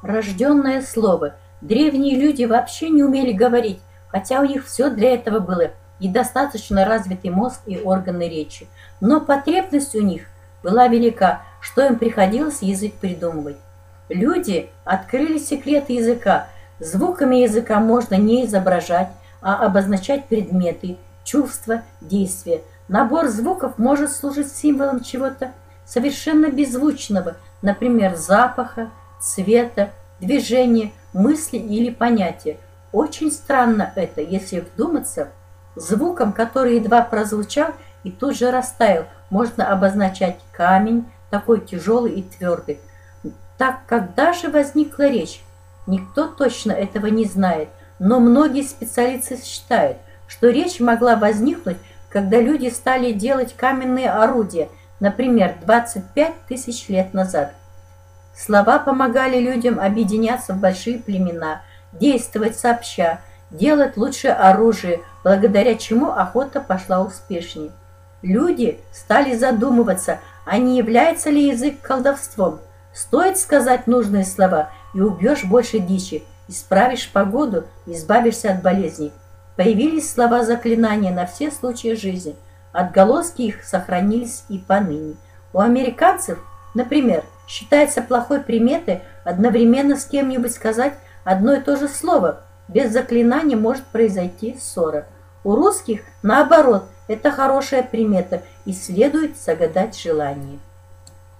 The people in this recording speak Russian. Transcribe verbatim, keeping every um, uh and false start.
Рожденное слово. Древние люди вообще не умели говорить, хотя у них все для этого было, и достаточно развитый мозг и органы речи. Но потребность у них была велика, что им приходилось язык придумывать. Люди открыли секрет языка. Звуками языка можно не изображать, а обозначать предметы, чувства, действия. Набор звуков может служить символом чего-то совершенно беззвучного, например, запаха, цвета, движения, мысли или понятия. Очень странно это, если вдуматься. Звуком, который едва прозвучал и тут же растаял, можно обозначать камень, такой тяжелый и твердый. Так когда же возникла речь? Никто точно этого не знает, но многие специалисты считают, что речь могла возникнуть, когда люди стали делать каменные орудия, например, двадцать пять тысяч лет назад. Слова помогали людям объединяться в большие племена, действовать сообща, делать лучшее оружие, благодаря чему охота пошла успешнее. Люди стали задумываться, а не является ли язык колдовством. Стоит сказать нужные слова, и убьешь больше дичи, исправишь погоду, избавишься от болезней. Появились слова заклинания на все случаи жизни. Отголоски их сохранились и поныне. У американцев, например, считается плохой приметой одновременно с кем-нибудь сказать одно и то же слово. Без заклинания может произойти ссора. У русских, наоборот, это хорошая примета, и следует загадать желание.